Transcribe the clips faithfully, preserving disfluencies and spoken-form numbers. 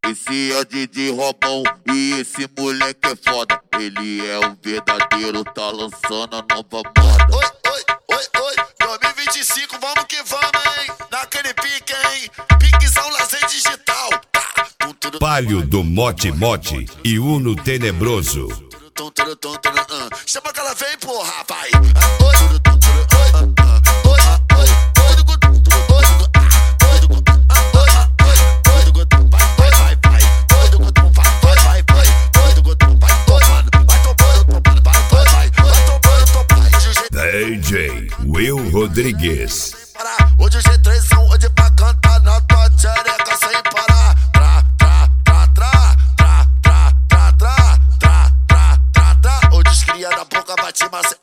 Esse é o D J Robão e esse moleque é foda. Ele é o verdadeiro, tá lançando a nova moda. Oi, oi, oi, oi, dois mil e vinte e cinco, vamos que vamos, hein? Naquele pique, hein? Piquezão lazer digital. Palio do Mote Mote e Uno Tenebroso. Chama que ela vem, porra, vai. D J Will Rodrigues. Hoje o G três são hoje pra cantar na tua tchereca sem parar. Tra, tra, tra, tra, tra, tra, tra, tra, tra, tra, tra, tra. Hoje os cria da boca bate massa.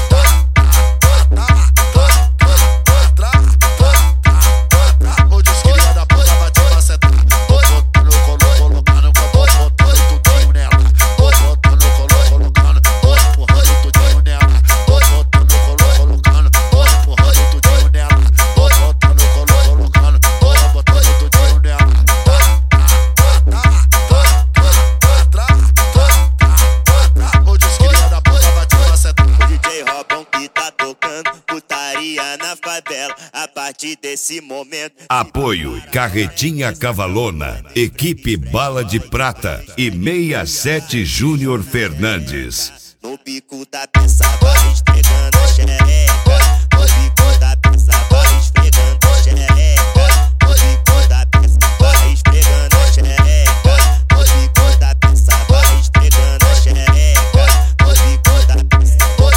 Na favela, a partir desse momento. Apoio Carretinha Cavalona, Equipe Bala de Prata e sessenta e sete Júnior Fernandes. No pico da peça, vai esfregando a xereca. No pico da peça, vai esfregando a xereca. No pico da peça, vai esfregando a xereca. No pico da peça, vai esfregando a xereca. No pico da peça,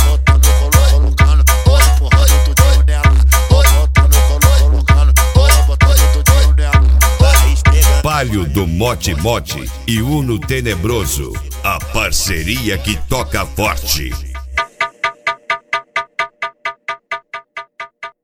Palio do Mote Mote e Uno Tenebroso, a parceria que toca forte.